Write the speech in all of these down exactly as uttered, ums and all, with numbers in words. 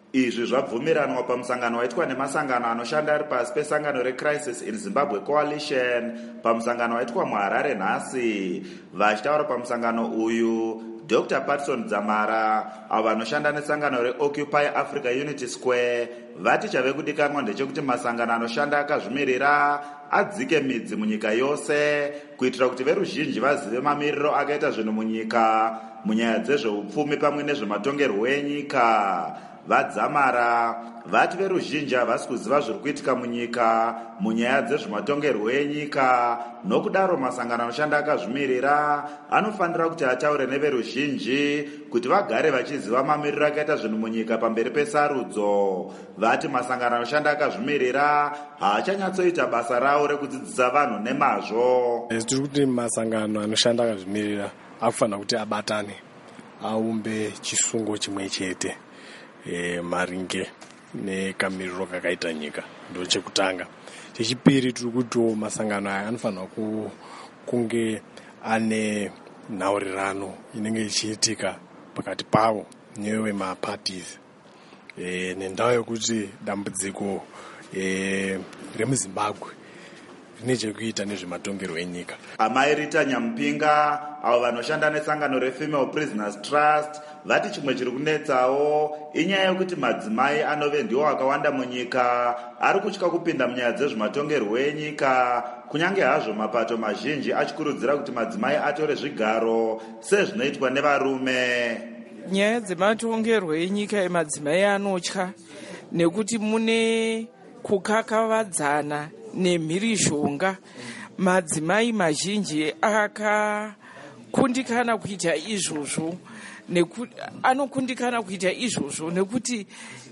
Izvi zvabvumiranwa pamusangano waitwa nemasangano anoshanda ari pasi pesangano reCrisis in Zimbabwe Coalition pamusangano waitwa muHarare nhasi. Vachitaura pamusangano uyu, Doctor Patson Dzamara, avo vanoshanda nesangano reOccupy Africa Unity Square, vati chave kudikanwa ndechekuti masangano anoshanda akazvimirira adzike midzi munyika yose kuitira kuti veruzhinji vazive mamiriro akaita zvinhu munyika munyaya dzezveupfumi pamwe nezvematongerwo enyika. Vadzamara vati veruzhinji havasi kuziva zviri kuitika munyika munyaya dzezvematongerwo enyika, nokudaro masangano anoshanda akazvimirira anofanira kuti ataure neveruzhinji kuti vagare vachiziva mamiriro akaita zvinhu munyika pamberi pesarudzo. Vati masangano anoshanda akazvimirira haachanyatsoita basa ravo rekudzidzisa vanhu nemazvo. Tiri kuti masangano anoshanda akazvimirira akufanira kuti abatane aumbe chisungo chimwe chete E, maringe nekamiriro kakaita nyika. Ndo chekutanga. Chechipiri tiri kuti masangano aya anofanira kunge ane nhaurirano inenge ichiitika pakati pavo newe maparties e, nendau yekuti dambudziko e, remuZimbabwe rine chekuita nezvematongerwo enyika. Amai Rita Nyamupinga, avo vanoshanda nesangano reFemale Prisoners Trust, vati chimwe chiri kunetsawo inyaya yekuti madzimai anove ndiwo akawanda munyika ari kutya kupinda munyaya dzezvematongerwo enyika, kunyange hazvo mapato mazhinji achikurudzira kuti madzimai atore zvigaro sezvinoitwa nevarume. Nyaya dzematongerwo enyika emadzimai anotya nekuti mune kukakavadzana nemhirizhonga. Madzimai mazhinji akakundikana kuita izvozvo nekuti anokundikana kuita izvozvo nekuti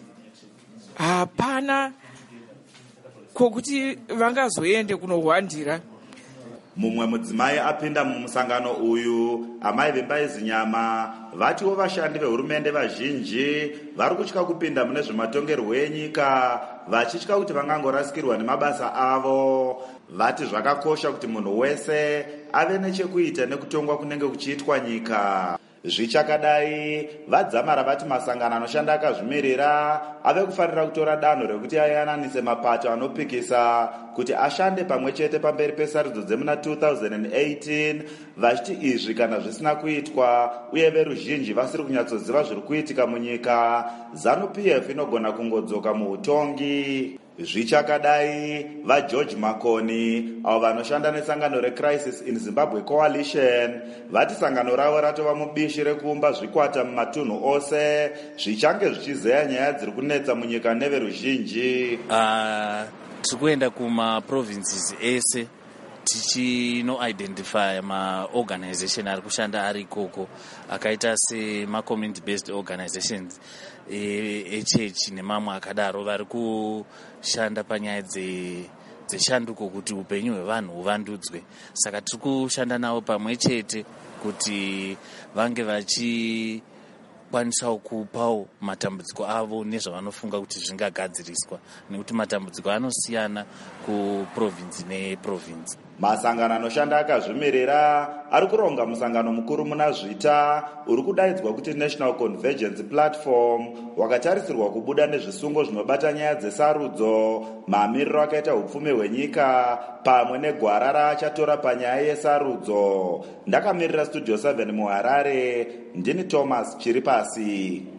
hapana kokuti vangazoende kunohwandira. Mumwe mudzimai apinda mumusangano uyu, amai Vembaizinyama, vatiwo vashandi vehurumende vazhinji vari kutya kupinda mune zvematongerwo enyika, vachitya kuti vangangorasikirwa nemabasa avo. Vati zvakakosha kuti munhu wese ave nechekuita nekutongwa kunenge kuchiitwa nyika. Zvichakadai, Vadzamara vati masangano anoshanda akazvimirira ave kufanira kutora danho rekuti ayananise mapato anopikisa kuti ashande pamwe chete pamberi pesarudzo dzemuna two thousand eighteen, vachiti izvi kana zvisina kuitwa uye veruzhinji vasiri kunyatsoziva zviri kuitika munyika, ZANU-P F inogona kungodzoka muutongi. Zvichakadai, vaGeorge Makoni, avo vanoshanda nesangano reCrisis in Zimbabwe Coalition, vati sangano ravo ratova mubishi rekuumba zvikwata mumatunhu ose zvichange zvichizeya nyaya dziri kunetsa munyika neveruzhinji. Uh, tiri kuenda kumaprovinces ese tichino-identify ma-organization ari kushanda ari ikoko akaita sema-community based organizations echurch nemamwe akadaro vari kushanda panyaya dzeshanduko kuti upenyu hwevanhu huvandudzwe. Saka tiri kushanda navo pamwe chete kuti vange vachikwanisawo kupawo matambudziko avo nezvavanofunga kuti zvingagadziriswa, nekuti matambudziko anosiyana kuprovinsi neprovinsi. Masangano anoshanda akazvimirira ari kuronga musangano mukuru muna Zvita uri kudaidzwa kuti National Convergence Platform, wakatarisirwa kubuda nezvisungo zvinobata nyaya dzesarudzo, mamiriro akaita upfumi hwenyika pamwe negwara raachatora panyaya yesarudzo. Ndakamirira Studio seven muHarare, ndini Thomas Chiripasi.